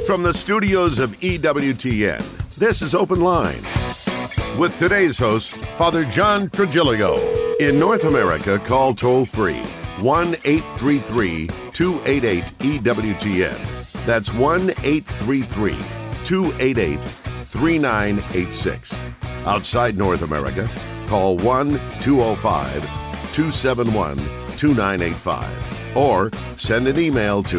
From the studios of EWTN, this is Open Line. With today's host, Father John Trigilio. In North America, call toll-free 1-833-288-EWTN. That's 1-833-288-3986. Outside North America, call 1-205-271-2985. Or send an email to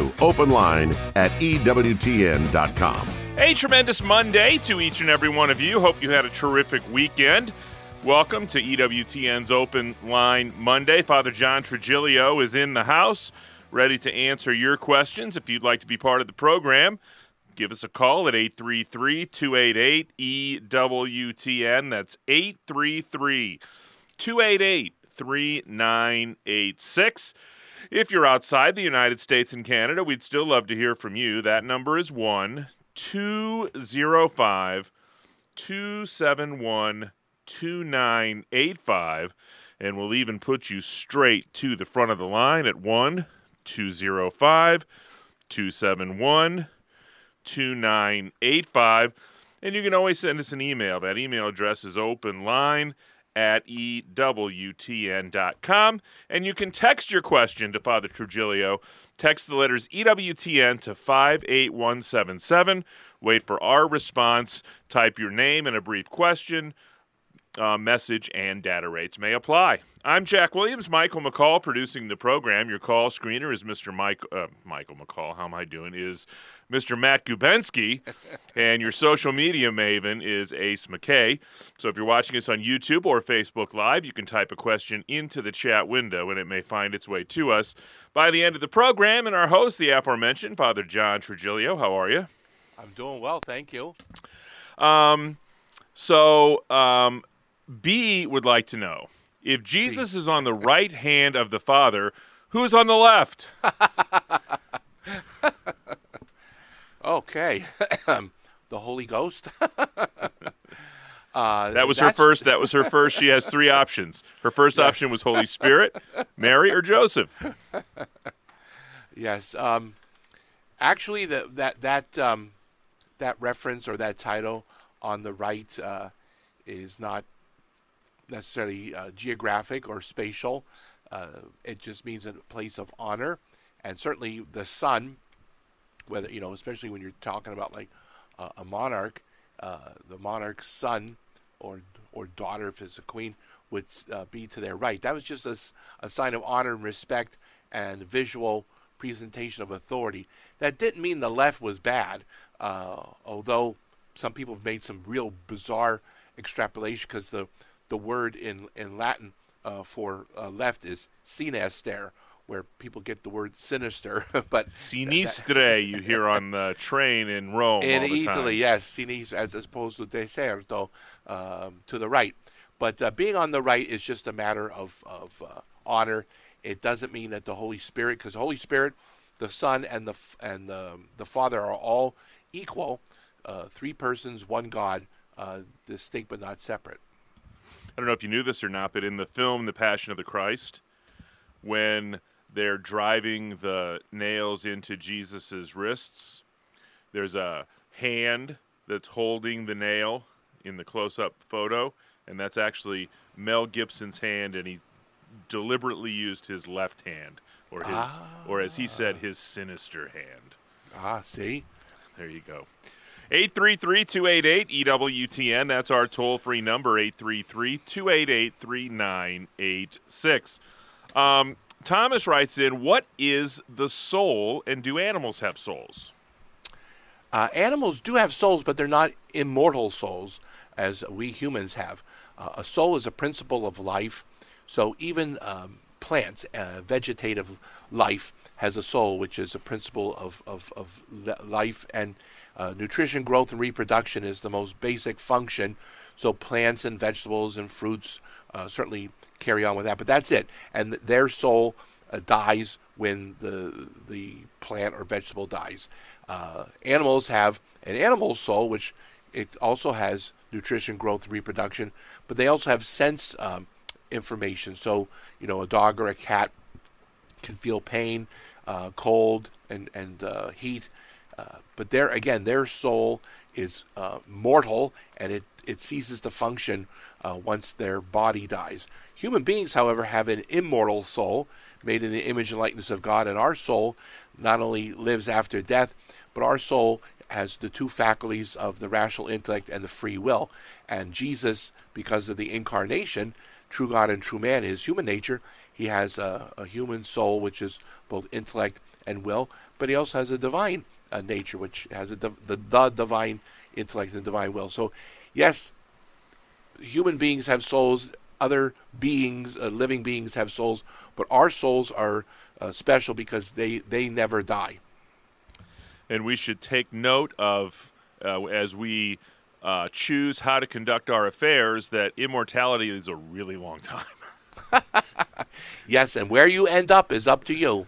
openline@ewtn.com. A tremendous Monday to each and every one of you. Hope you had a terrific weekend. Welcome to EWTN's Open Line Monday. Father John Trigilio is in the house, ready to answer your questions. If you'd like to be part of the program, give us a call at 833-288-EWTN. That's 833-288-3986. If you're outside the United States and Canada, we'd still love to hear from you. That number is 1-205-271-2985, and we'll even put you straight to the front of the line at 1-205-271-2985. And you can always send us an email. That email address is openline@ewtn.com. And you can text your question to Father Trigilio. Text the letters EWTN to 58177. Wait for our response. Type your name and a brief question. Message and data rates may apply. I'm Jack Williams. Michael McCall producing the program. Your call screener is Mr. Michael McCall. How am I doing? Is Mr. Matt Gubensky. And your social media maven is Ace McKay. So if you're watching us on YouTube or Facebook Live, you can type a question into the chat window, and it may find its way to us by the end of the program. And our host, the aforementioned Father John Trigilio. How are you? I'm doing well, thank you. B would like to know, if Jesus is on the right hand of the Father, who's on the left? Okay. The Holy Ghost. That was her first. She has three options. Her first option was Holy Spirit, Mary, or Joseph. Yes. Actually, that reference or that title on the right is not necessarily geographic or spatial. It just means a place of honor, and certainly the son, whether especially when you're talking about like a monarch, the monarch's son or daughter, if it's a queen, would be to their right. That was just a sign of honor and respect and visual presentation of authority. That didn't mean the left was bad, although some people have made some real bizarre extrapolation, because the word in Latin for left is sinistere, where people get the word sinister. But sinistre, you hear on the train in Rome in all the Italy, time. yes, sinistre as opposed to deserto, to the right. But being on the right is just a matter of honor. It doesn't mean that the Holy Spirit, because the Holy Spirit, the Son, and the Father are all equal. Three persons, one God, distinct but not separate. I don't know if you knew this or not, but in the film The Passion of the Christ, when they're driving the nails into Jesus' wrists, there's a hand that's holding the nail in the close-up photo, and that's actually Mel Gibson's hand, and he deliberately used his left hand, or as he said, his sinister hand. See? There you go. 833-288-EWTN. That's our toll-free number, 833-288-3986. Thomas writes in, what is the soul, and do animals have souls? Animals do have souls, but they're not immortal souls as we humans have. A soul is a principle of life, so even plants, vegetative life, has a soul, which is a principle of life, and nutrition, growth, and reproduction is the most basic function. So plants and vegetables and fruits certainly carry on with that, but that's it. And their soul dies when the plant or vegetable dies. Animals have an animal soul, which it also has nutrition, growth, and reproduction, but they also have sense information. So, a dog or a cat can feel pain, cold, and heat, But there again, their soul is mortal, and it ceases to function once their body dies. Human beings, however, have an immortal soul made in the image and likeness of God, and our soul not only lives after death, but our soul has the two faculties of the rational intellect and the free will. And Jesus, because of the incarnation, true God and true man, his human nature, he has a human soul which is both intellect and will, but he also has a divine nature which has the divine intellect and divine will. So yes, human beings have souls, other beings, living beings have souls, but our souls are special because they never die. And we should take note of, as we choose how to conduct our affairs, that immortality is a really long time. Yes, and where you end up is up to you.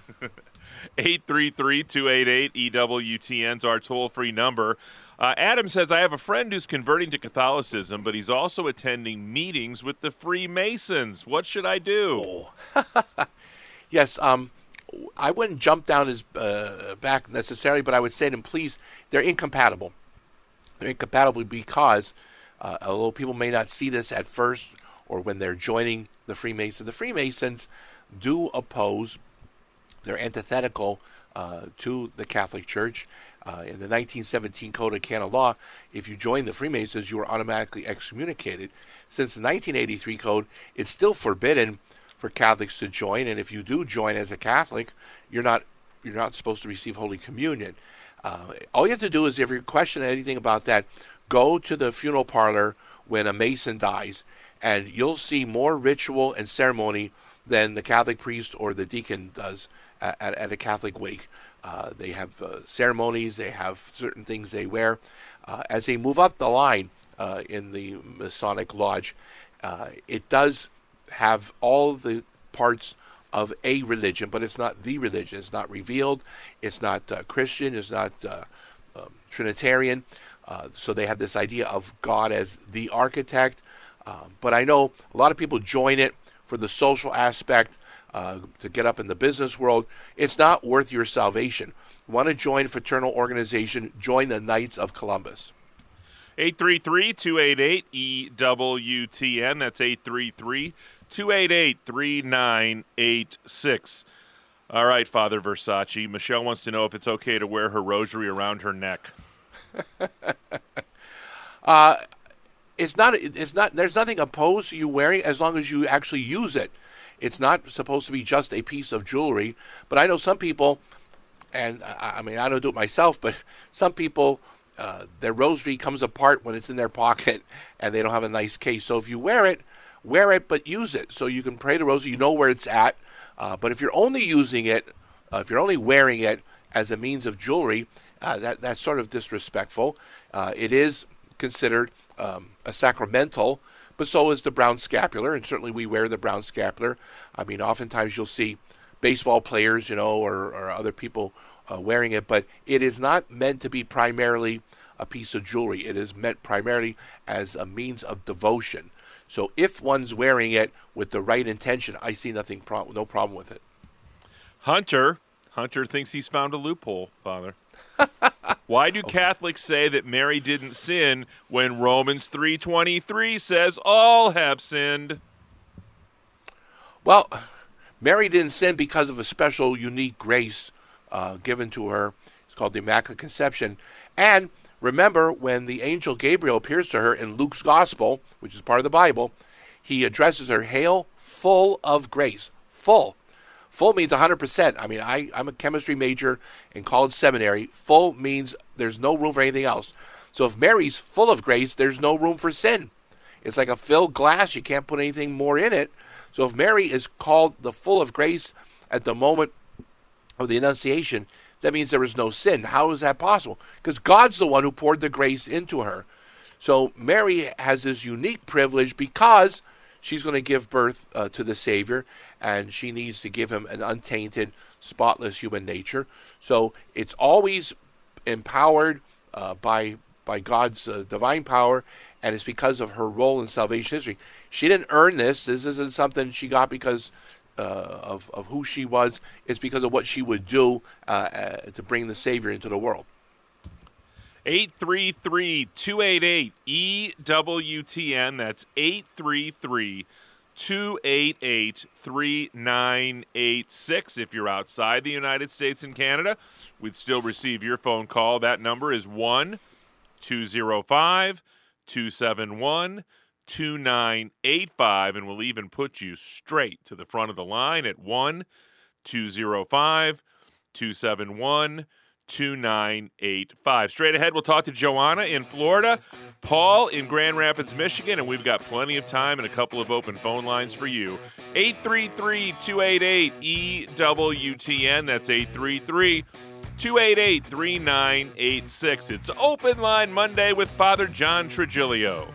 833-288-EWTN's our toll-free number. Adam says, I have a friend who's converting to Catholicism, but he's also attending meetings with the Freemasons. What should I do? Oh. Yes, I wouldn't jump down his back necessarily, but I would say to him, please, they're incompatible. They're incompatible because, although people may not see this at first or when they're joining the Freemasons do oppose, they're antithetical to the Catholic Church. In the 1917 Code of Canon Law, if you join the Freemasons, you are automatically excommunicated. Since the 1983 Code, it's still forbidden for Catholics to join, and if you do join as a Catholic, you're not supposed to receive Holy Communion. All you have to do is, if you question anything about that, go to the funeral parlor when a Mason dies, and you'll see more ritual and ceremony than the Catholic priest or the deacon does at a Catholic wake. They have ceremonies, they have certain things they wear. As they move up the line in the Masonic Lodge, it does have all the parts of a religion, but it's not the religion. It's not revealed. It's not Christian. It's not Trinitarian. So they have this idea of God as the architect. But I know a lot of people join it for the social aspect, to get up in the business world. It's not worth your salvation. You want to join a fraternal organization, join the Knights of Columbus. 833-288-EWTN. That's 833-288-3986. All right, Father Versace. Michelle wants to know if it's okay to wear her rosary around her neck. It's not. There's nothing opposed to you wearing it as long as you actually use it. It's not supposed to be just a piece of jewelry. But I know some people, and I mean, I don't do it myself, but some people, their rosary comes apart when it's in their pocket and they don't have a nice case. So if you wear it, but use it. So you can pray the rosary, you know where it's at. But if you're only using it, if you're only wearing it as a means of jewelry, that's sort of disrespectful. It is considered a sacramental, but so is the brown scapular, and certainly we wear the brown scapular. I mean, oftentimes you'll see baseball players, or other people wearing it, but it is not meant to be primarily a piece of jewelry. It is meant primarily as a means of devotion. So if one's wearing it with the right intention, I see no problem with it. Hunter thinks he's found a loophole, Father. Why do Catholics say that Mary didn't sin when Romans 3:23 says all have sinned? Well, Mary didn't sin because of a special, unique grace given to her. It's called the Immaculate Conception. And remember, when the angel Gabriel appears to her in Luke's Gospel, which is part of the Bible, he addresses her, "Hail, full of grace." Full. Full means 100%. I mean, I'm a chemistry major in college seminary. Full means there's no room for anything else. So if Mary's full of grace, there's no room for sin. It's like a filled glass. You can't put anything more in it. So if Mary is called the full of grace at the moment of the Annunciation, that means there was no sin. How is that possible? Because God's the one who poured the grace into her. So Mary has this unique privilege because she's going to give birth to the Savior, and she needs to give him an untainted, spotless human nature. So it's always empowered by God's divine power, and it's because of her role in salvation history. She didn't earn this. This isn't something she got because of who she was. It's because of what she would do to bring the Savior into the world. 833-288-EWTN. That's 833-288-3986. If you're outside the United States and Canada, we'd still receive your phone call. That number is 1-205-271-2985, and we'll even put you straight to the front of the line at 1-205-271-2985. Straight ahead, we'll talk to Joanna in Florida, Paul in Grand Rapids, Michigan, and we've got plenty of time and a couple of open phone lines for you. 833-288-EWTN. That's 833-288-3986. It's Open Line Monday with Father John Trigilio.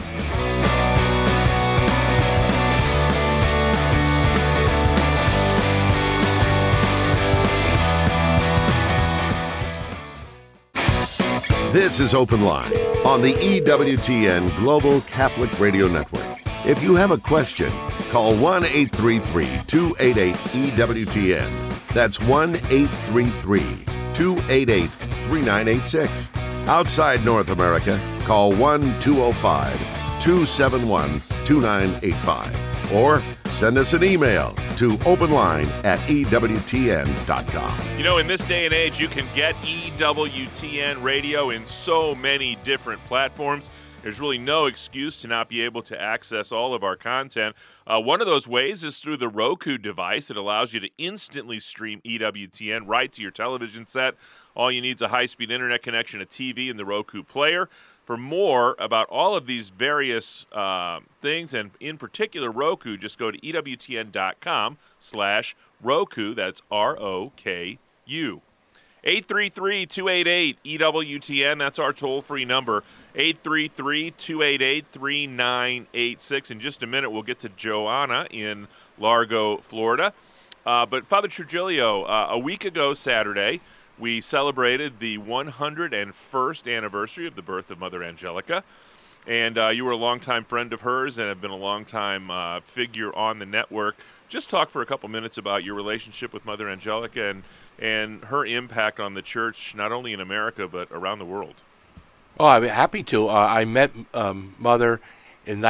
This is Open Line on the EWTN Global Catholic Radio Network. If you have a question, call 1-833-288-EWTN. That's 1-833-288-3986. Outside North America, call 1-205-271-2985. Or send us an email to openline@ewtn.com. You know, in this day and age, you can get EWTN radio in so many different platforms. There's really no excuse to not be able to access all of our content. One of those ways is through the Roku device. It allows you to instantly stream EWTN right to your television set. All you need is a high-speed internet connection, a TV, and the Roku player. For more about all of these various things, and in particular Roku, just go to EWTN.com/Roku. That's ROKU. 833-288-EWTN. That's our toll-free number, 833-288-3986. In just a minute, we'll get to Joanna in Largo, Florida. But Father Trigilio, a week ago Saturday, we celebrated the 101st anniversary of the birth of Mother Angelica, and you were a longtime friend of hers and have been a longtime figure on the network. Just talk for a couple minutes about your relationship with Mother Angelica and her impact on the church, not only in America, but around the world. Oh, I'd be happy to. I met Mother in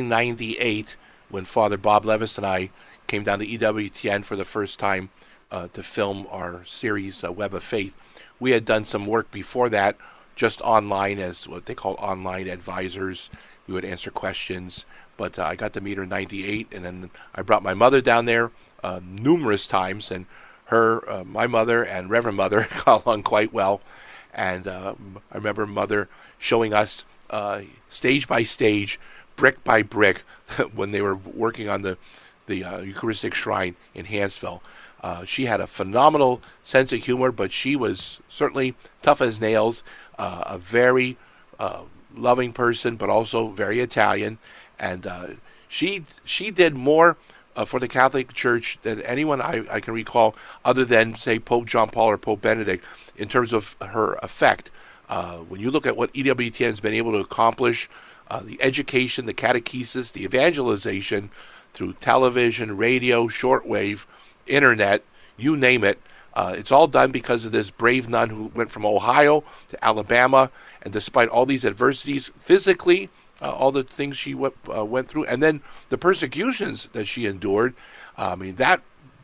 1998 when Father Bob Levis and I came down to EWTN for the first time to film our series, Web of Faith. We had done some work before that, just online as what they call online advisors. We would answer questions, but I got to meet her in 98, and then I brought my mother down there numerous times, and her, my mother and Reverend Mother got along quite well. And I remember Mother showing us stage by stage, brick by brick, when they were working on the Eucharistic Shrine in Hansville. She had a phenomenal sense of humor, but she was certainly tough as nails, a very loving person, but also very Italian. And she did more for the Catholic Church than anyone I can recall, other than, say, Pope John Paul or Pope Benedict, in terms of her effect. When you look at what EWTN has been able to accomplish, the education, the catechesis, the evangelization through television, radio, shortwave, internet, you name it. It's all done because of this brave nun who went from Ohio to Alabama, and despite all these adversities, physically, all the things she went through, and then the persecutions that she endured. I mean, that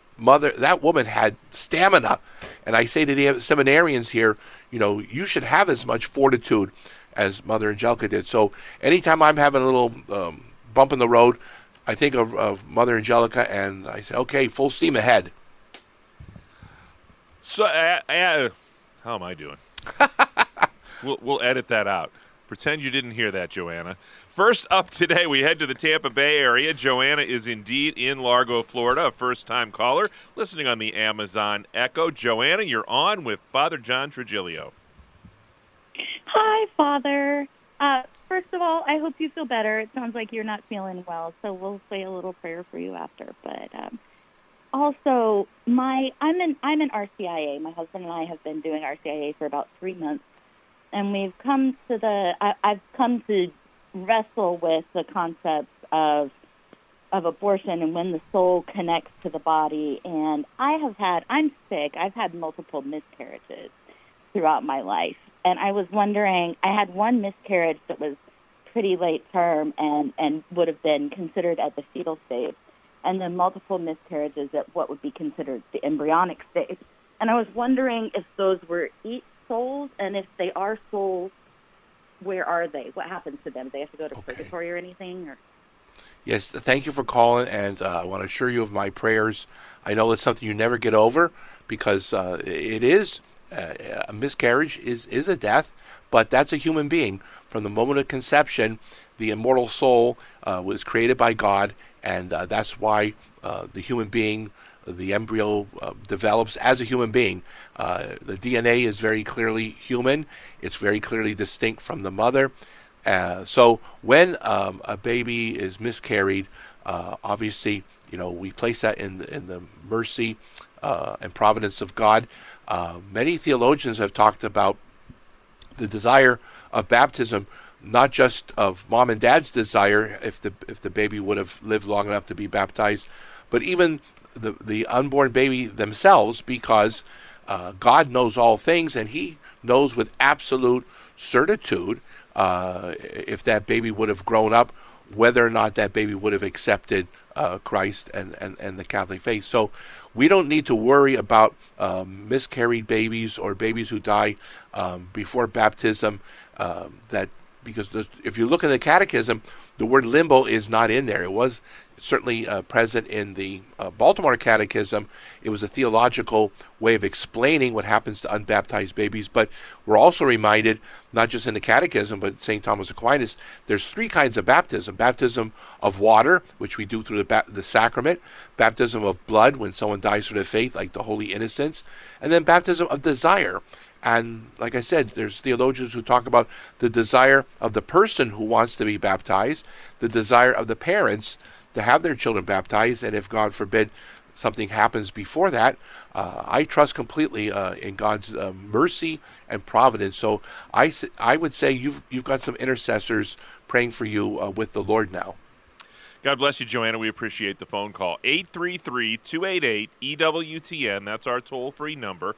woman had stamina, and I say to the seminarians here, you should have as much fortitude as Mother Angelica did. So anytime I'm having a little bump in the road, I think of Mother Angelica, and I say, okay, full steam ahead. So, how am I doing? We'll edit that out. Pretend you didn't hear that, Joanna. First up today, we head to the Tampa Bay area. Joanna is indeed in Largo, Florida, a first-time caller, listening on the Amazon Echo. Joanna, you're on with Father John Trigilio. Hi, Father. First of all, I hope you feel better. It sounds like you're not feeling well, so we'll say a little prayer for you after. But also, I'm in RCIA. My husband and I have been doing RCIA for about 3 months, and we've come to I've come to wrestle with the concepts of abortion and when the soul connects to the body. And I'm sick. I've had multiple miscarriages. throughout my life. And I was wondering, I had one miscarriage that was pretty late term and would have been considered at the fetal stage, and then multiple miscarriages at what would be considered the embryonic stage. And I was wondering if those were each souls, and if they are souls, where are they? What happens to them? Do they have to go to purgatory or anything? Or? Yes, thank you for calling, and I want to assure you of my prayers. I know it's something you never get over, because it is a miscarriage is a death, but that's a human being. From the moment of conception, the immortal soul was created by God, and that's why the human being, the embryo, develops as a human being. The DNA is very clearly human. It's very clearly distinct from the mother. So when a baby is miscarried, obviously, we place that in the mercy and providence of God. Many theologians have talked about the desire of baptism, not just of mom and dad's desire, if the baby would have lived long enough to be baptized, but even the unborn baby themselves, because God knows all things, and He knows with absolute certitude if that baby would have grown up, whether or not that baby would have accepted Christ and the Catholic faith. So we don't need to worry about miscarried babies or babies who die before baptism. Because if you look in the Catechism, the word limbo is not in there. It was certainly present in the Baltimore Catechism. It was a theological way of explaining what happens to unbaptized babies. But we're also reminded, not just in the Catechism, but St. Thomas Aquinas, there's three kinds of baptism. Baptism of water, which we do through the sacrament. Baptism of blood, when someone dies for the faith, like the Holy Innocents. And then baptism of desire. And like I said, there's theologians who talk about the desire of the person who wants to be baptized, the desire of the parents to have their children baptized, and if, God forbid, something happens before that, I trust completely in God's mercy and providence. So I would say you've got some intercessors praying for you with the Lord now. God bless you, Joanna. We appreciate the phone call. 833-288-EWTN. That's our toll-free number,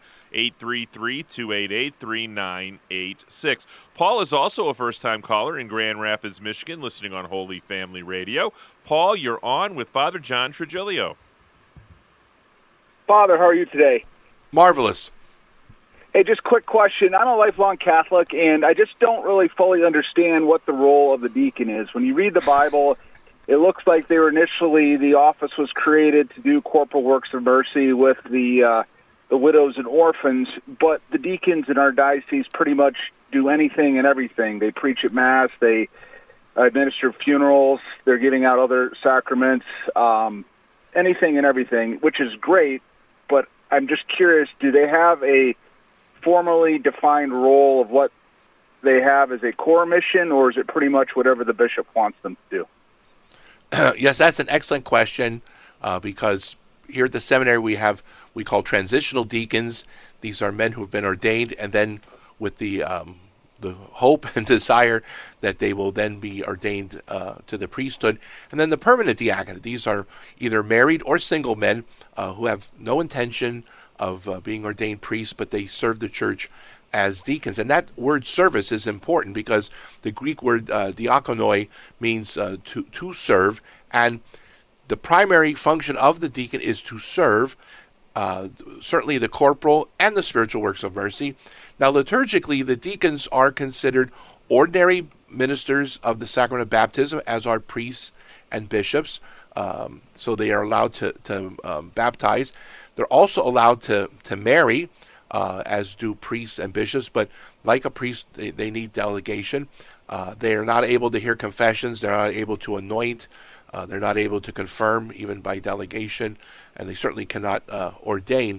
833-288-3986. Paul is also a first-time caller in Grand Rapids, Michigan, listening on Holy Family Radio. Paul, you're on with Father John Trigilio. Father, how are you today? Marvelous. Hey, just quick question. I'm a lifelong Catholic, and I just don't really fully understand what the role of the deacon is. When you read the Bible, it looks like the office was created to do corporal works of mercy with the widows and orphans, but the deacons in our diocese pretty much do anything and everything. They preach at Mass, they administer funerals, they're giving out other sacraments, anything and everything, which is great, but I'm just curious, do they have a formally defined role of what they have as a core mission, or is it pretty much whatever the bishop wants them to do? Yes, that's an excellent question, because here at the seminary we call transitional deacons. These are men who have been ordained, and then with the hope and desire that they will then be ordained to the priesthood. And then the permanent diaconate. These are either married or single men who have no intention of being ordained priests, but they serve the church as deacons. And that word service is important, because the Greek word diakonoi means to serve, and the primary function of the deacon is to serve, certainly the corporal and the spiritual works of mercy. Now, liturgically, the deacons are considered ordinary ministers of the sacrament of baptism, as are priests and bishops, so they are allowed to baptize. They're also allowed to marry, as do priests and bishops, but like a priest, they need delegation. They are not able to hear confessions. They're not able to anoint. They're not able to confirm, even by delegation, and they certainly cannot ordain.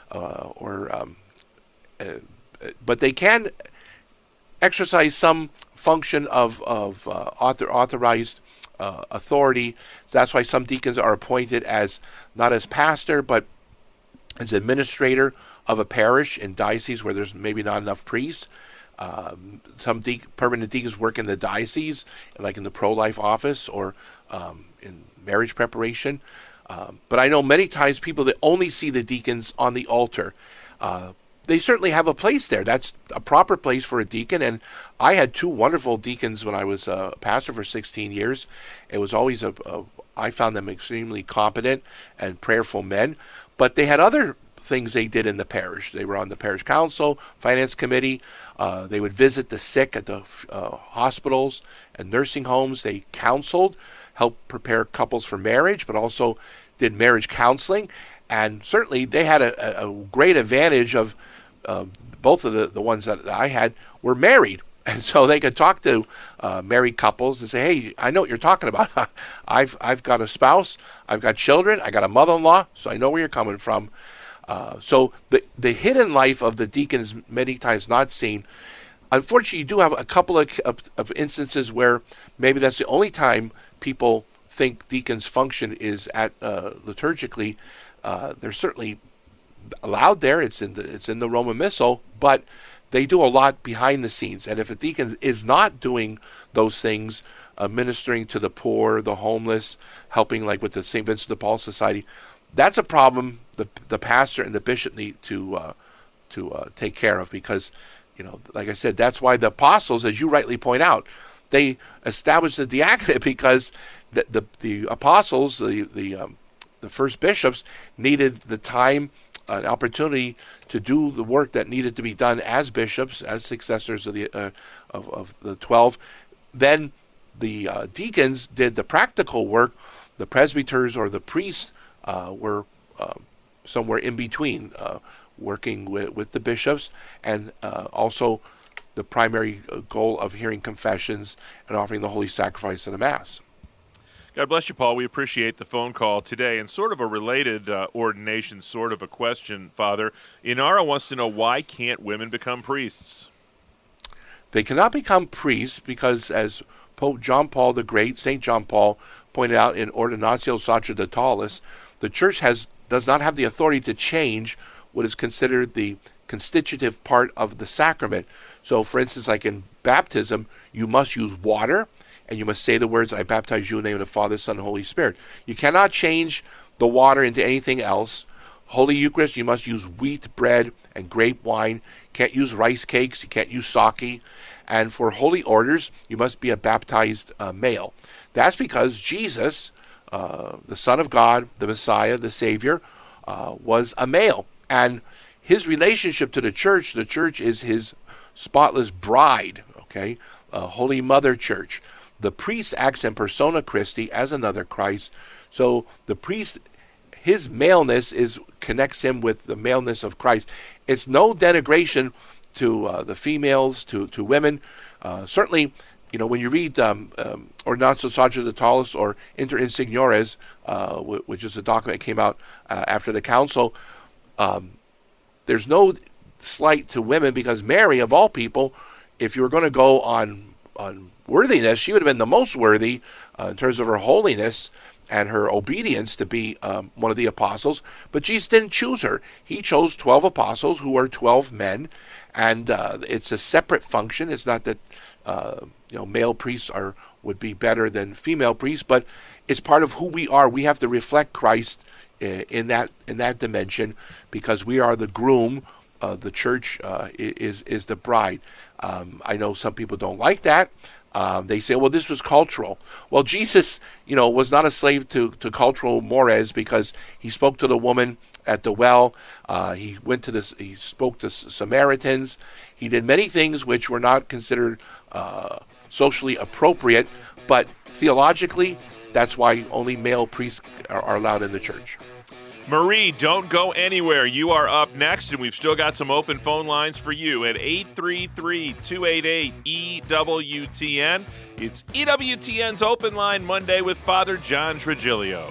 But they can exercise some function of authorized authority. That's why some deacons are appointed as not as pastor, but as administrator of a parish in diocese where there's maybe not enough priests. Some permanent deacons work in the diocese, like in the pro-life office or in marriage but I know many times people that only see the deacons on the altar. they certainly have a place there. That's a proper place for a deacon. And I had two wonderful deacons when I was a pastor for 16 years. It was always I found them extremely competent and prayerful men. But they had other things they did in the parish. They were on the parish council, finance committee. They would visit the sick at the hospitals and nursing homes. They counseled, helped prepare couples for marriage, but also did marriage counseling. And certainly they had a great advantage of both of the ones that I had were married. And so they could talk to married couples and say, hey, I know what you're talking about. I've got a spouse, I've got children, I got a mother-in-law, so I know where you're coming from. So the hidden life of the deacon is many times not seen. Unfortunately, you do have a couple of instances where maybe that's the only time people think deacons function is at liturgically. They're certainly allowed there. It's in the Roman Missal, but they do a lot behind the scenes. And if a deacon is not doing those things, ministering to the poor, the homeless, helping like with the St. Vincent de Paul Society, that's a problem the pastor and the bishop need to take care of, because, like I said, that's why the apostles, as you rightly point out, they established the diaconate, because the apostles, the first bishops, needed the time, an opportunity to do the work that needed to be done as bishops, as successors of the 12. Then the deacons did the practical work. The presbyters or the priests were somewhere in between, working with the bishops, and also the primary goal of hearing confessions and offering the holy sacrifice in the Mass. God bless you, Paul. We appreciate the phone call today. And sort of a related ordination, sort of a question, Father. Inara wants to know, why can't women become priests? They cannot become priests because, as Pope John Paul the Great, St. John Paul, pointed out in Ordinatio Sacerdotales, the Church does not have the authority to change what is considered the constitutive part of the sacrament. So, for instance, like in baptism, you must use water, and you must say the words, I baptize you in the name of the Father, Son, and Holy Spirit. You cannot change the water into anything else. Holy Eucharist, you must use wheat bread and grape wine. You can't use rice cakes. You can't use sake. And for holy orders, you must be a baptized male. That's because Jesus, the Son of God, the Messiah, the Savior, was a male. And his relationship to the Church is his spotless bride, okay? Holy Mother Church. The priest acts in persona Christi as another Christ. So the priest, his maleness connects him with the maleness of Christ. It's no denigration to the females, to women. Certainly, when you read Ordinatio Sacerdotales or Inter Insignores, which is a document that came out after the council, there's no slight to women, because Mary, of all people, if you were going to go on worthiness, she would have been the most worthy in terms of her holiness and her obedience to be one of the apostles. But Jesus didn't choose her. He chose 12 apostles who are 12 men, and it's a separate function. It's not that male priests would be better than female priests, but it's part of who we are. We have to reflect Christ in that dimension, because we are the groom. The Church is the bride. I know some people don't like that. They say, well, this was cultural. Well, Jesus, was not a slave to cultural mores, because he spoke to the woman at the well. He spoke to Samaritans. He did many things which were not considered socially appropriate, but theologically, that's why only male priests are allowed in the Church. Marie, don't go anywhere. You are up next, and we've still got some open phone lines for you at 833-288-EWTN. It's EWTN's Open Line Monday with Father John Trigilio.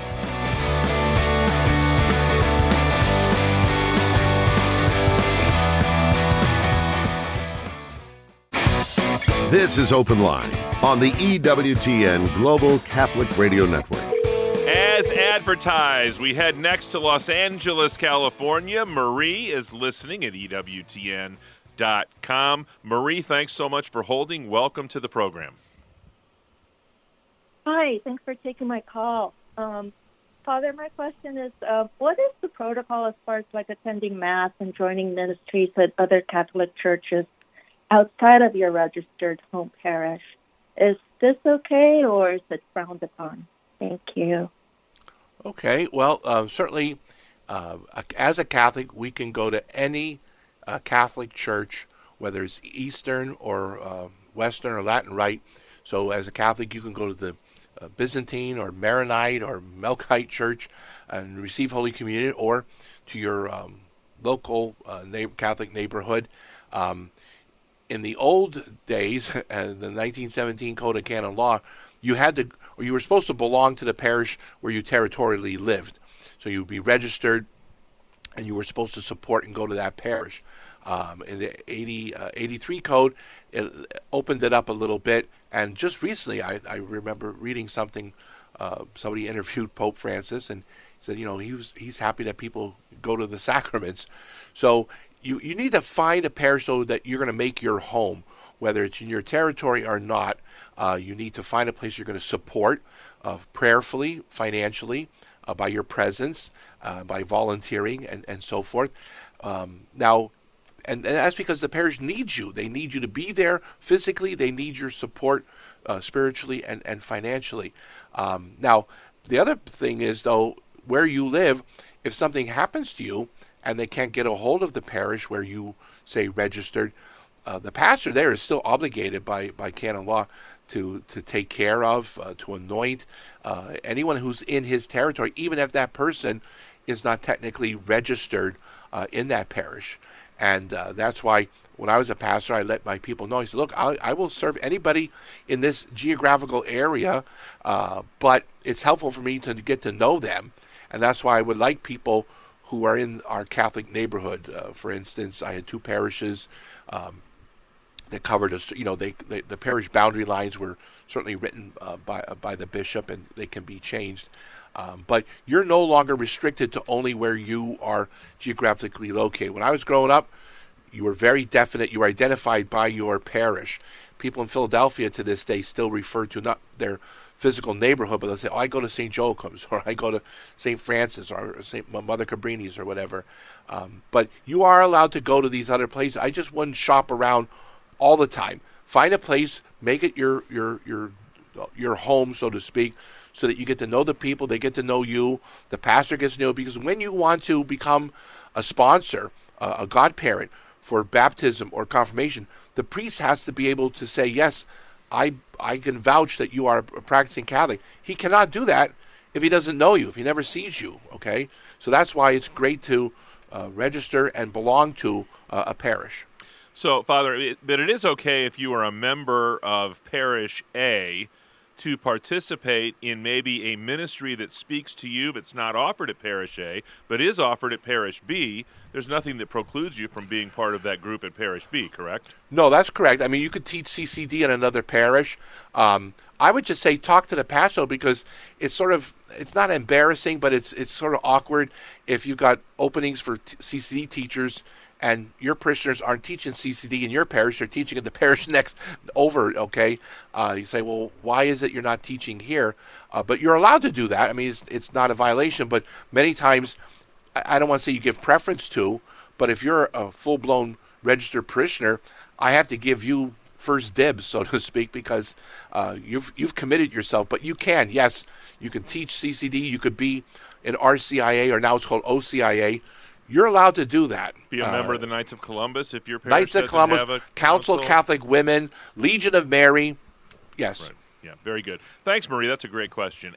This is Open Line on the EWTN Global Catholic Radio Network. As advertised, we head next to Los Angeles, California. Marie is listening at EWTN.com. Marie, thanks so much for holding. Welcome to the program. Hi, thanks for taking my call. Father, my question is, what is the protocol as far as like attending Mass and joining ministries at other Catholic churches outside of your registered home parish? Is this okay, or is it frowned upon? Thank you. Okay, well, certainly, as a Catholic, we can go to any Catholic church, whether it's Eastern or Western or Latin Rite. So as a Catholic, you can go to the Byzantine or Maronite or Melkite church and receive Holy Communion, or to your local Catholic neighborhood. In the old days, the 1917 Code of Canon Law, you were supposed to belong to the parish where you territorially lived. So you'd be registered, and you were supposed to support and go to that parish. In the 83 Code, it opened it up a little bit, and just recently I remember reading something, somebody interviewed Pope Francis, and said, he's happy that people go to the sacraments. So you need to find a parish so that you're going to make your home, whether it's in your territory or not. You need to find a place you're going to support prayerfully, financially, by your presence, by volunteering, and so forth. Now, and that's because the parish needs you. They need you to be there physically. They need your support spiritually and financially. Now, the other thing is, though, where you live, if something happens to you and they can't get a hold of the parish where you, say, registered, the pastor there is still obligated by canon law to take care of, to anoint anyone who's in his territory, even if that person is not technically registered in that parish. And that's why when I was a pastor, I let my people know. I said, look, I will serve anybody in this geographical area, but it's helpful for me to get to know them. And that's why I would like people who are in our Catholic neighborhood. For instance, I had 2 parishes that covered us. The parish boundary lines were certainly written by the bishop, and they can be changed. But you're no longer restricted to only where you are geographically located. When I was growing up, you were very definite. You were identified by your parish. People in Philadelphia to this day still refer to not their physical neighborhood, but they'll say, I go to St. Joachim's, or I go to St. Francis, or St. Mother Cabrini's, or whatever. But you are allowed to go to these other places. I just wouldn't shop around all the time. Find a place, make it your home, so to speak, so that you get to know the people, they get to know you, the pastor gets to know you. Because when you want to become a sponsor, a godparent for baptism or confirmation, the priest has to be able to say, yes, I can vouch that you are a practicing Catholic. He cannot do that if he doesn't know you, if he never sees you, okay? So that's why it's great to register and belong to a parish. So, Father, but it is okay if you are a member of Parish A to participate in maybe a ministry that speaks to you that's not offered at Parish A, but is offered at Parish B. There's nothing that precludes you from being part of that group at Parish B, correct? No, that's correct. I mean, you could teach CCD in another parish. I would just say talk to the pastor, because it's not embarrassing, but it's sort of awkward if you've got openings for CCD teachers and your parishioners aren't teaching CCD in your parish, they're teaching in the parish next over, okay? You say, well, why is it you're not teaching here? But you're allowed to do that. I mean, it's not a violation, but many times, I don't want to say you give preference to, but if you're a full-blown registered parishioner, I have to give you first dibs, so to speak, because you've committed yourself. But you can, yes, you can teach CCD, you could be in RCIA, or now it's called OCIA. You're allowed to do that. Be a member of the Knights of Columbus if your parish Knights of Columbus, have a Council Catholic Women, Legion of Mary. Yes. Right. Yeah, very good. Thanks, Marie. That's a great question.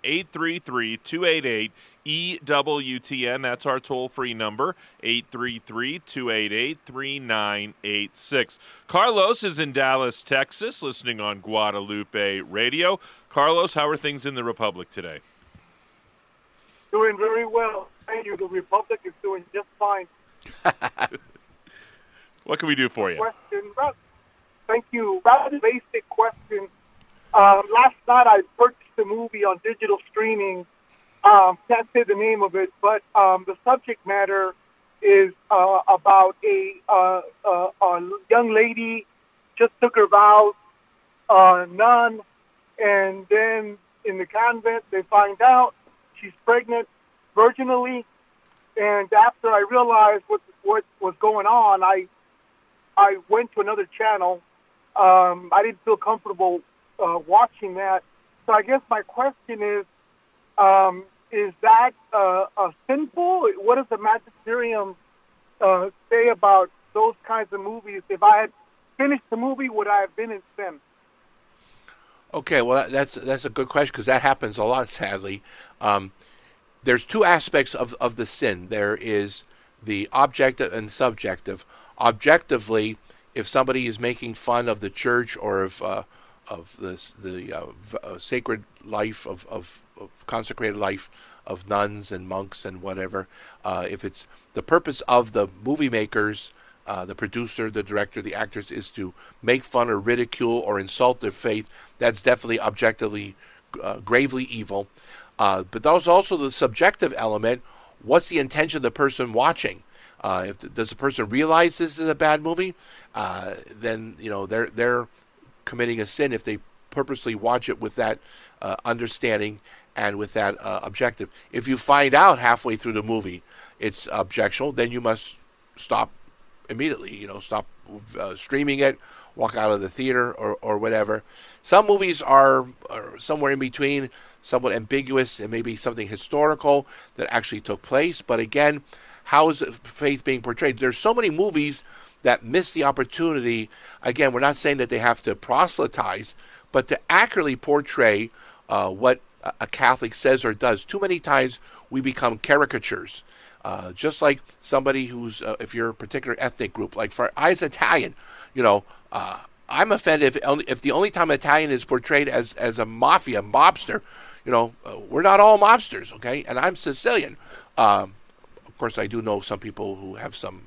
833-288-EWTN. That's our toll-free number, 833-288-3986. Carlos is in Dallas, Texas, listening on Guadalupe Radio. Carlos, how are things in the Republic today? Doing very well. Thank you. The Republic is doing just fine. What can we do for you? Thank you. Rather basic question. Last night I purchased a movie on digital streaming. Can't say the name of it, but the subject matter is about a young lady just took her vows, nun, and then in the convent they find out she's pregnant, virginally, and after I realized what was going on, I went to another channel. I didn't feel comfortable watching that. So I guess my question is that sinful? What does the magisterium say about those kinds of movies? If I had finished the movie, would I have been in sin? Okay, well, that's a good question because that happens a lot, sadly. There's two aspects of the sin. There is the objective and subjective. Objectively, if somebody is making fun of the church or of the sacred life of consecrated life of nuns and monks and whatever, if it's the purpose of the movie makers, the producer, the director, the actors, is to make fun or ridicule or insult their faith, that's definitely objectively gravely evil. But there's also the subjective element. What's the intention of the person watching? Does the person realize this is a bad movie? Then they're committing a sin if they purposely watch it with that understanding and with that objective. If you find out halfway through the movie it's objectionable, then you must stop immediately. Stop streaming it, walk out of the theater or whatever. Some movies are somewhere in between, somewhat ambiguous, and maybe something historical that actually took place. But again, how is faith being portrayed? There's so many movies that miss the opportunity. Again, we're not saying that they have to proselytize, but to accurately portray what a Catholic says or does. Too many times we become caricatures. Just like somebody who's, if you're a particular ethnic group, like for I as Italian, I'm offended if the only time Italian is portrayed as a mobster. We're not all mobsters, okay? And I'm Sicilian. Of course, I do know some people who have some,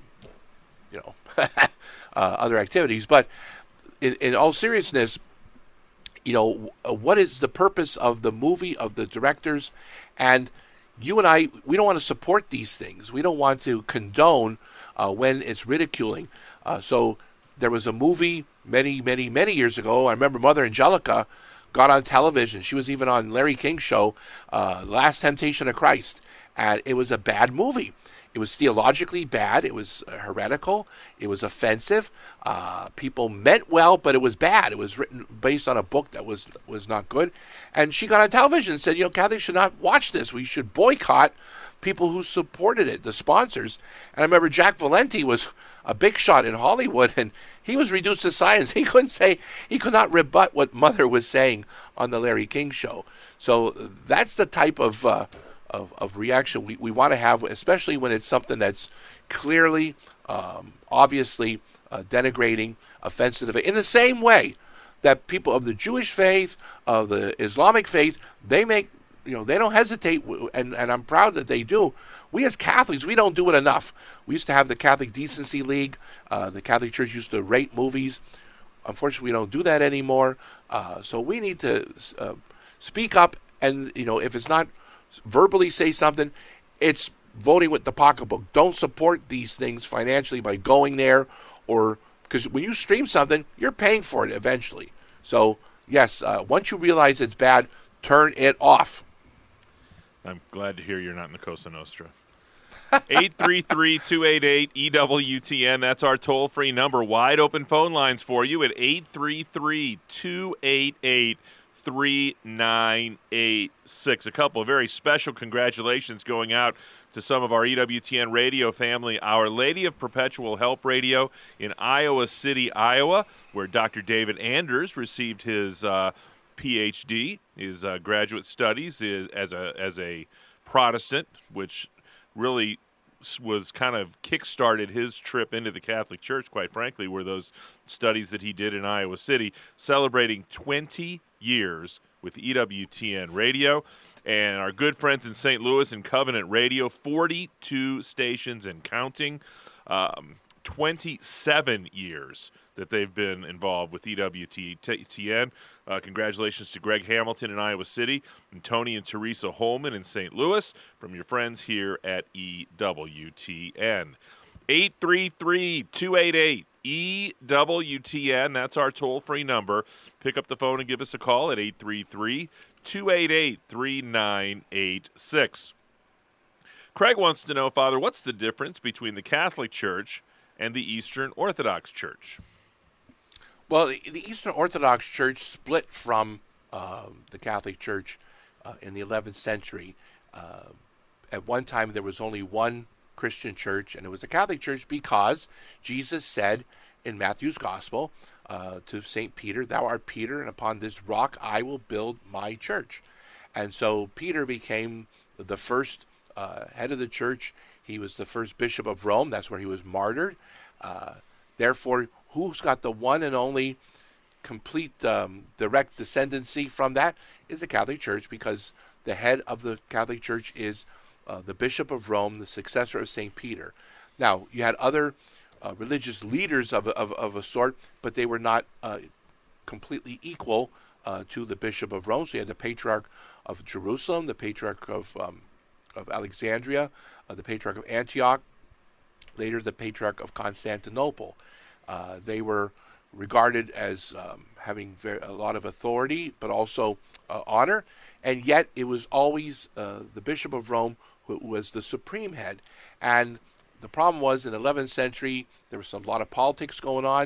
other activities. But in all seriousness, what is the purpose of the movie, of the directors? And you and I, we don't want to support these things. We don't want to condone when it's ridiculing. So there was a movie many, many, many years ago. I remember Mother Angelica got on television. She was even on Larry King's show, Last Temptation of Christ. And it was a bad movie. It was theologically bad. It was heretical. It was offensive. People meant well, but it was bad. It was written based on a book that was not good. And she got on television and said, Catholics should not watch this. We should boycott people who supported it, the sponsors. And I remember Jack Valenti was a big shot in Hollywood, and he was reduced to silence. He could not rebut what Mother was saying on the Larry King show. So that's the type of reaction we want to have, especially when it's something that's clearly, obviously denigrating, offensive. In the same way that people of the Jewish faith, of the Islamic faith, they don't hesitate, and I'm proud that they do. We as Catholics, we don't do it enough. We used to have the Catholic Decency League. The Catholic Church used to rate movies. Unfortunately, we don't do that anymore. So we need to speak up, and if it's not verbally say something, it's voting with the pocketbook. Don't support these things financially by going there, or because when you stream something, you're paying for it eventually. So yes, once you realize it's bad, turn it off. I'm glad to hear you're not in the Cosa Nostra. 833-288-EWTN. That's our toll-free number. Wide open phone lines for you at 833-288-3986. A couple of very special congratulations going out to some of our EWTN radio family. Our Lady of Perpetual Help Radio in Iowa City, Iowa, where Dr. David Anders received his PhD, his graduate studies as a Protestant, which really was kind of kick-started his trip into the Catholic Church, quite frankly, were those studies that he did in Iowa City, celebrating 20 years with EWTN Radio. And our good friends in St. Louis and Covenant Radio, 42 stations and counting, 27 years that they've been involved with EWTN. Congratulations to Greg Hamilton in Iowa City and Tony and Teresa Holman in St. Louis from your friends here at EWTN. 833-288-EWTN. That's our toll-free number. Pick up the phone and give us a call at 833-288-3986. Craig wants to know, Father, what's the difference between the Catholic Church and the Eastern Orthodox Church? Well, the Eastern Orthodox Church split from the Catholic Church in the 11th century. At one time, there was only one Christian church, and it was the Catholic Church because Jesus said in Matthew's Gospel to St. Peter, "Thou art Peter, and upon this rock I will build my church." And so Peter became the first head of the church. He was the first bishop of Rome. That's where he was martyred. Therefore, who's got the one and only complete direct descendancy from that is the Catholic Church, because the head of the Catholic Church is the Bishop of Rome, the successor of St. Peter. Now, you had other religious leaders of a sort, but they were not completely equal to the Bishop of Rome. So you had the Patriarch of Jerusalem, the Patriarch of Alexandria, the Patriarch of Antioch, later the Patriarch of Constantinople. They were regarded as having a lot of authority, but also honor, and yet it was always the Bishop of Rome who was the supreme head. And the problem was, in the 11th century, there was a lot of politics going on.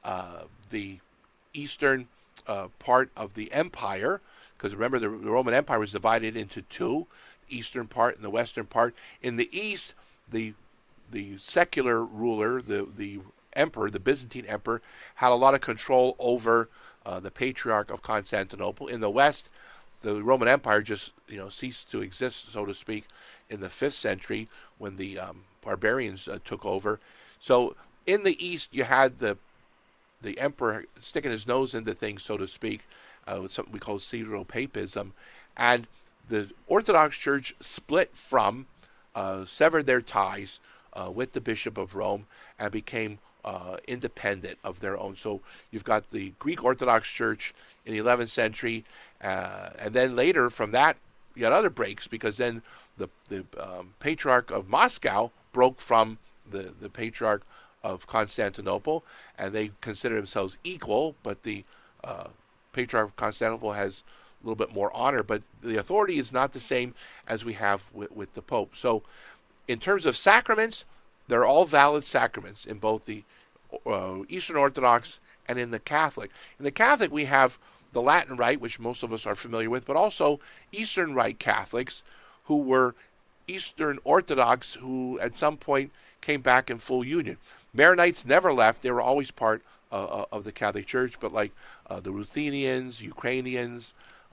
The eastern part of the empire, because remember the Roman Empire was divided into two, the eastern part and the western part. In the east, the secular ruler, the emperor, the Byzantine emperor, had a lot of control over the Patriarch of Constantinople. In the west, the Roman Empire just ceased to exist, so to speak, in the 5th century when the barbarians took over. So in the east, you had the emperor sticking his nose into things, so to speak, with something we call pseudo-papism, and the Orthodox Church split from, severed their ties with the Bishop of Rome, and became independent of their own. So you've got the Greek Orthodox Church in the 11th century, and then later from that you got other breaks, because then the Patriarch of Moscow broke from the Patriarch of Constantinople, and they consider themselves equal, but the Patriarch of Constantinople has a little bit more honor, but the authority is not the same as we have with the Pope. So in terms of sacraments, they're all valid sacraments in both the Eastern Orthodox and in the Catholic. In the Catholic, we have the Latin Rite, which most of us are familiar with, but also Eastern Rite Catholics who were Eastern Orthodox who at some point came back in full union. Maronites never left. They were always part of the Catholic Church, but like the Ruthenians, Ukrainians,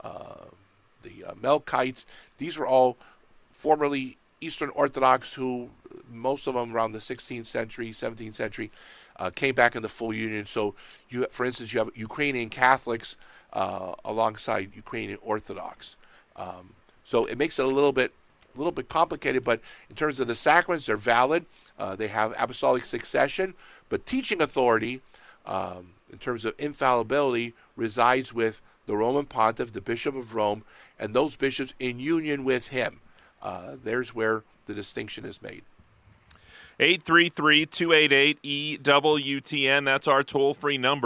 the Melkites, these were all formerly Eastern Orthodox who, most of them around the 16th century, 17th century, came back in the full union. So, for instance, you have Ukrainian Catholics alongside Ukrainian Orthodox. So it makes it a little bit complicated, but in terms of the sacraments, they're valid. They have apostolic succession, but teaching authority, in terms of infallibility, resides with the Roman Pontiff, the Bishop of Rome, and those bishops in union with him. There's where the distinction is made. 833-288-EWTN. That's our toll-free number,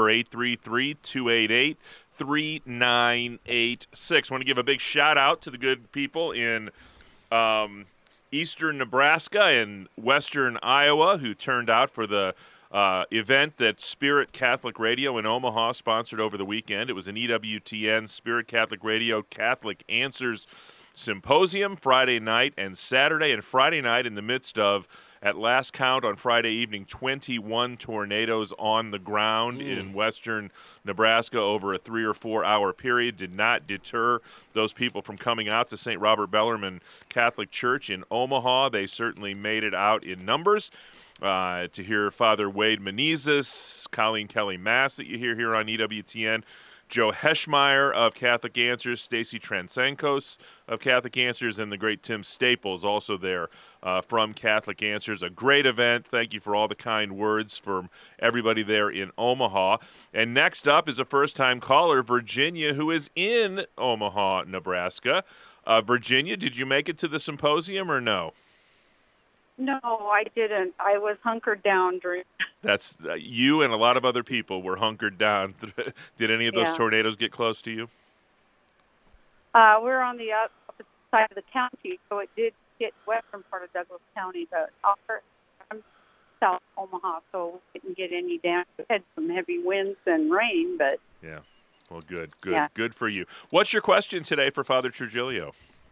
833-288-3986. I want to give a big shout-out to the good people in eastern Nebraska and western Iowa who turned out for the event that Spirit Catholic Radio in Omaha sponsored over the weekend. It was an EWTN Spirit Catholic Radio Catholic Answers Symposium Friday night and Saturday. And Friday night, in the midst of, at last count on Friday evening, 21 tornadoes on the ground in western Nebraska over a 3 or 4 hour period, did not deter those people from coming out to St. Robert Bellarmine Catholic Church in Omaha. They certainly made it out in numbers. To hear Father Wade Menezes, Colleen Kelly Mass that you hear here on EWTN, Joe Heschmeyer of Catholic Answers, Stacy Transenkos of Catholic Answers, and the great Tim Staples also there from Catholic Answers. A great event. Thank you for all the kind words from everybody there in Omaha. And next up is a first-time caller, Virginia, who is in Omaha, Nebraska. Virginia, did you make it to the symposium or no? No, I didn't. I was hunkered down during. That's you and a lot of other people were hunkered down. Did any of those tornadoes get close to you? We're on the opposite side of the county, so it did get western part of Douglas County, but I'm South Omaha, so we didn't get any damage. We had some heavy winds and rain, but Yeah. Well, good. Yeah. Good for you. What's your question today for Father Trujillo?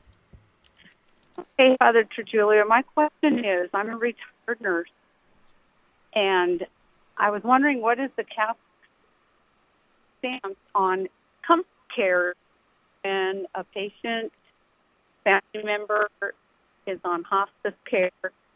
hey, Father Trujillo, my question is, I'm a retired nurse, and I was wondering what is the Catholic stance on comfort care when a patient, family member is on hospice care?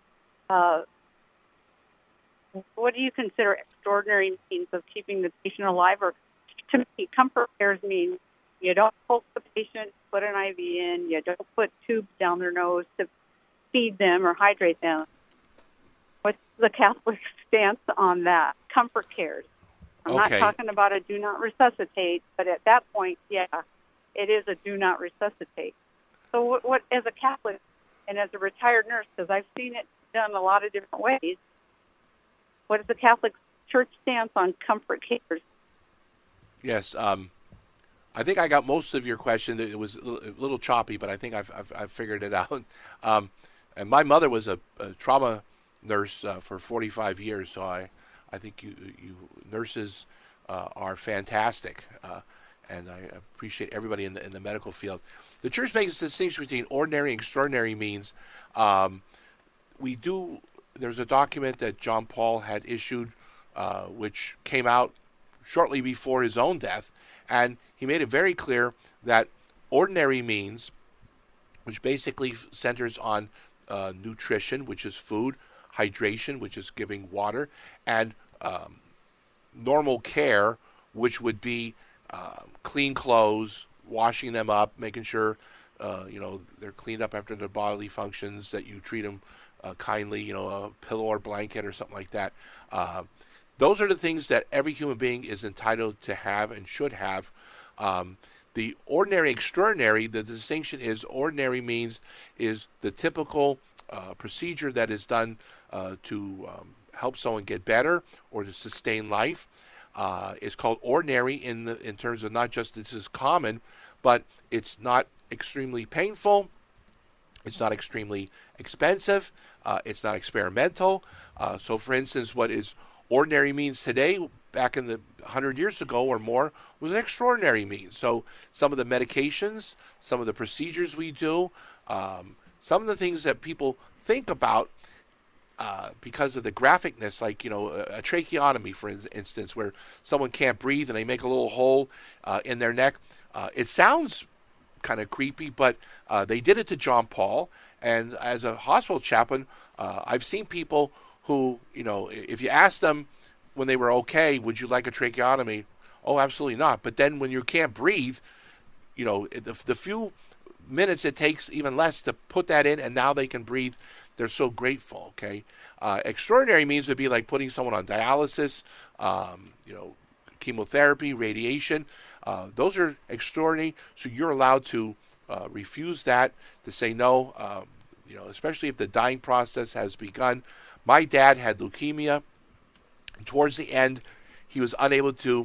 What do you consider extraordinary means of keeping the patient alive? Or to me, comfort care means you don't poke the patient, put an IV in, you don't put tubes down their nose to feed them or hydrate them. What's the Catholic stance on that? Comfort cares. I'm not Okay. talking about a do not resuscitate, but at that point, yeah, it is a do not resuscitate. So what as a Catholic and as a retired nurse, because I've seen it done a lot of different ways, what is the Catholic Church stance on comfort cares? Yes. I think I got most of your question. It was a little choppy, but I think I've figured it out. And my mother was a trauma nurse for 45 years, so I think you nurses are fantastic, and I appreciate everybody in the medical field. The Church makes a distinction between ordinary and extraordinary means. There's a document that John Paul had issued, which came out shortly before his own death, and he made it very clear that ordinary means, which basically centers on nutrition, which is food, hydration, which is giving water, and normal care, which would be clean clothes, washing them up, making sure they're cleaned up after their bodily functions, that you treat them kindly, a pillow or blanket or something like that. Those are the things that every human being is entitled to have and should have. The ordinary, extraordinary, the distinction is ordinary means is the typical procedure that is done to help someone get better or to sustain life. It's called ordinary in terms of not just this is common, but it's not extremely painful. It's not extremely expensive. It's not experimental. So, for instance, what is ordinary means today, back in the 100 years ago or more, was extraordinary means. So some of the medications, some of the procedures we do, some of the things that people think about because of the graphicness, like, a tracheotomy, for instance, where someone can't breathe and they make a little hole in their neck. It sounds kind of creepy, but they did it to John Paul. And as a hospital chaplain, I've seen people who, if you ask them when they were okay, would you like a tracheotomy? Oh, absolutely not. But then when you can't breathe, the few minutes it takes, even less, to put that in, and now they can breathe, they're so grateful, okay? Extraordinary means would be like putting someone on dialysis, chemotherapy, radiation. Those are extraordinary, so you're allowed to refuse that, to say no, especially if the dying process has begun. My dad had leukemia. Towards the end, he was unable to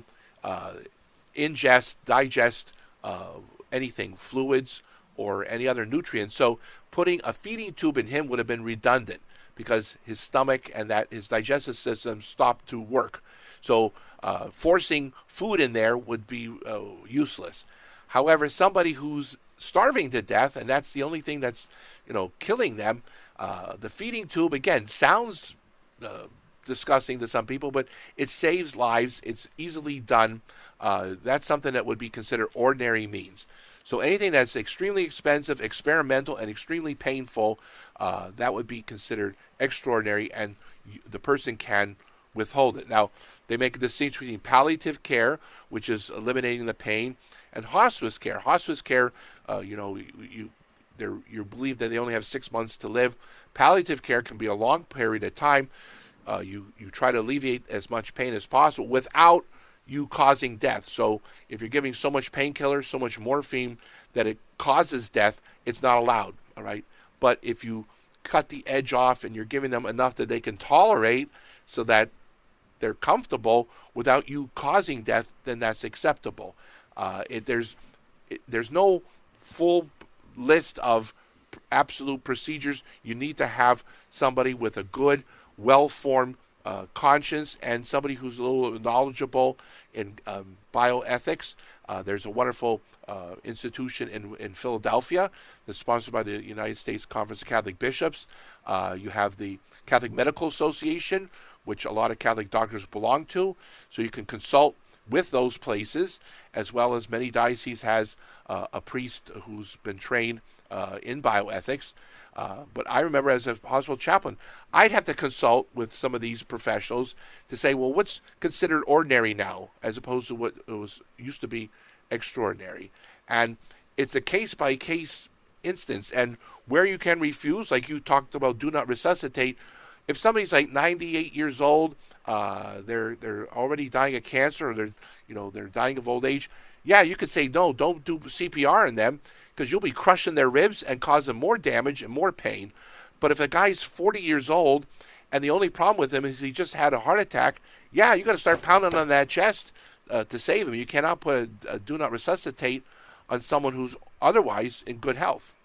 digest anything, fluids or any other nutrients. So putting a feeding tube in him would have been redundant because his stomach and his digestive system stopped to work. So forcing food in there would be useless. However, somebody who's starving to death, and that's the only thing that's killing them, the feeding tube, again, sounds disgusting to some people, but it saves lives. It's easily done. That's something that would be considered ordinary means. So anything that's extremely expensive, experimental, and extremely painful, that would be considered extraordinary, and the person can withhold it. Now, they make a distinction between palliative care, which is eliminating the pain, and hospice care. Hospice care, you believe that they only have 6 months to live. Palliative care can be a long period of time. You try to alleviate as much pain as possible without you causing death. So if you're giving so much painkiller, so much morphine that it causes death, it's not allowed, all right? But if you cut the edge off and you're giving them enough that they can tolerate so that they're comfortable without you causing death, then that's acceptable. There's no full list of absolute procedures. You need to have somebody with a good, well-formed conscience and somebody who's a little knowledgeable in bioethics. There's a wonderful institution in Philadelphia that's sponsored by the United States Conference of Catholic Bishops. You have the Catholic Medical Association, which a lot of Catholic doctors belong to, so you can consult with those places, as well as many dioceses has a priest who's been trained in bioethics. But I remember as a hospital chaplain, I'd have to consult with some of these professionals to say, well, what's considered ordinary now as opposed to what used to be extraordinary. And it's a case-by-case instance. And where you can refuse, like you talked about, do not resuscitate. If somebody's like 98 years old, they're already dying of cancer, or they're dying of old age, yeah, you could say, no, don't do CPR on them, because you'll be crushing their ribs and causing more damage and more pain. But if a guy's 40 years old and the only problem with him is he just had a heart attack, yeah, you got to start pounding on that chest to save him. You cannot put a do not resuscitate on someone who's otherwise in good health.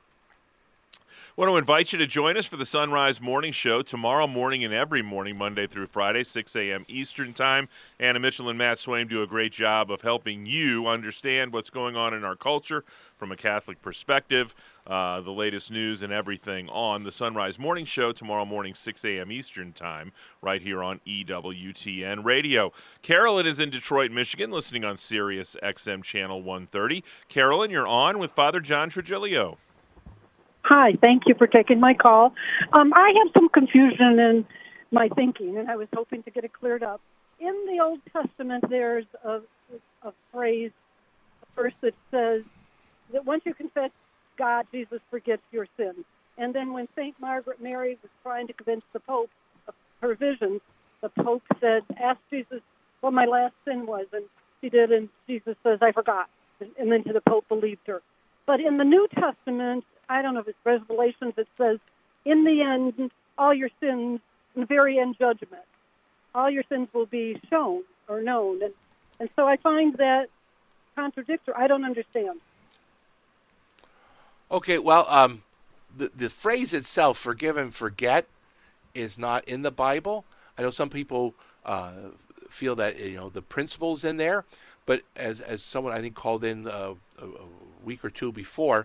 I want to invite you to join us for the Sunrise Morning Show tomorrow morning and every morning, Monday through Friday, 6 a.m. Eastern Time. Anna Mitchell and Matt Swaim do a great job of helping you understand what's going on in our culture from a Catholic perspective, the latest news and everything on the Sunrise Morning Show tomorrow morning, 6 a.m. Eastern Time, right here on EWTN Radio. Carolyn is in Detroit, Michigan, listening on Sirius XM Channel 130. Carolyn, you're on with Father John Trigilio. Hi, thank you for taking my call. I have some confusion in my thinking, and I was hoping to get it cleared up. In the Old Testament, there's a phrase, a verse that says that once you confess God, Jesus forgets your sins. And then when St. Margaret Mary was trying to convince the Pope of her visions, the Pope said, ask Jesus what my last sin was. And she did, and Jesus says, I forgot. And then the Pope believed her. But in the New Testament, I don't know if it's Revelations, it says, in the end, all your sins, in the very end judgment, all your sins will be shown or known. And so I find that contradictory. I don't understand. Okay, well, the phrase itself, forgive and forget, is not in the Bible. I know some people feel that, the principle's in there, but as someone I think called in a week or two before,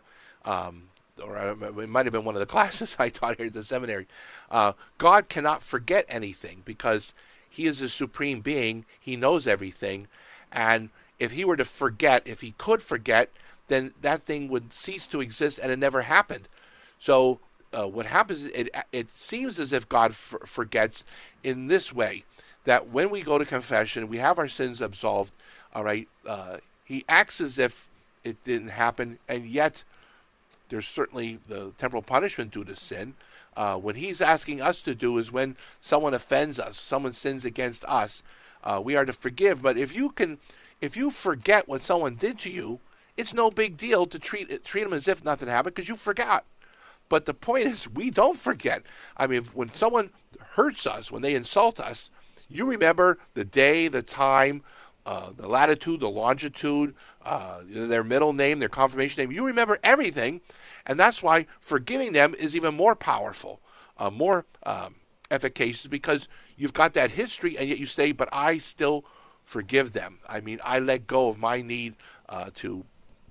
or it might have been one of the classes I taught here at the seminary, God cannot forget anything because he is a supreme being. He knows everything. And if he were to forget, if he could forget, then that thing would cease to exist and it never happened. So what happens, it seems as if God forgets in this way, that when we go to confession, we have our sins absolved, all right, he acts as if it didn't happen, and yet there's certainly the temporal punishment due to sin. What he's asking us to do is when someone offends us, someone sins against us, we are to forgive. But if you forget what someone did to you, it's no big deal to treat them as if nothing happened because you forgot. But the point is, we don't forget. I mean, when someone hurts us, when they insult us, you remember the day, the time, the latitude, the longitude, their middle name, their confirmation name. You remember everything, and that's why forgiving them is even more powerful, more efficacious, because you've got that history, and yet you say, but I still forgive them. I mean, I let go of my need to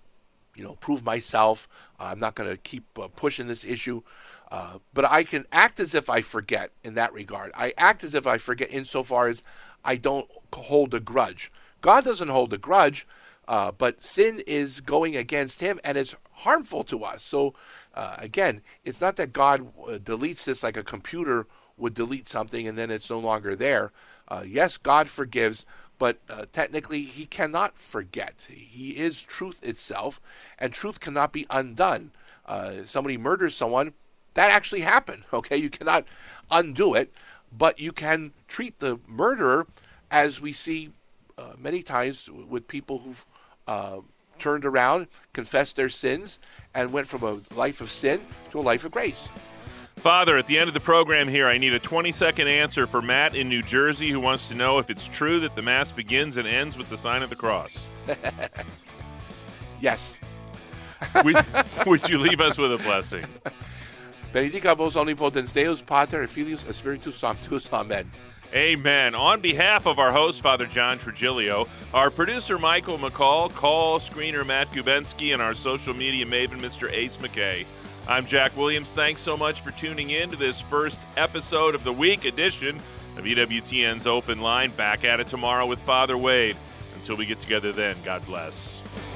prove myself. I'm not going to keep pushing this issue. But I can act as if I forget in that regard. I act as if I forget insofar as I don't hold a grudge. God doesn't hold a grudge, but sin is going against him, and it's harmful to us. So, again, it's not that God deletes this like a computer would delete something and then it's no longer there. Yes, God forgives, but technically he cannot forget. He is truth itself, and truth cannot be undone. Somebody murders someone, that actually happened, okay? You cannot undo it, but you can treat the murderer, as we see many times with people who've turned around, confessed their sins, and went from a life of sin to a life of grace. Father, at the end of the program here, I need a 20-second answer for Matt in New Jersey, who wants to know if it's true that the Mass begins and ends with the sign of the cross. Yes. Would you leave us with a blessing? Benedica vos omnipotens Deus, Pater, et Filius, et Spiritus Sanctus. Amen. Amen. On behalf of our host, Father John Trigilio, our producer, Michael McCall, call screener Matt Gubensky, and our social media maven, Mr. Ace McKay, I'm Jack Williams. Thanks so much for tuning in to this first episode of the week edition of EWTN's Open Line. Back at it tomorrow with Father Wade. Until we get together then, God bless.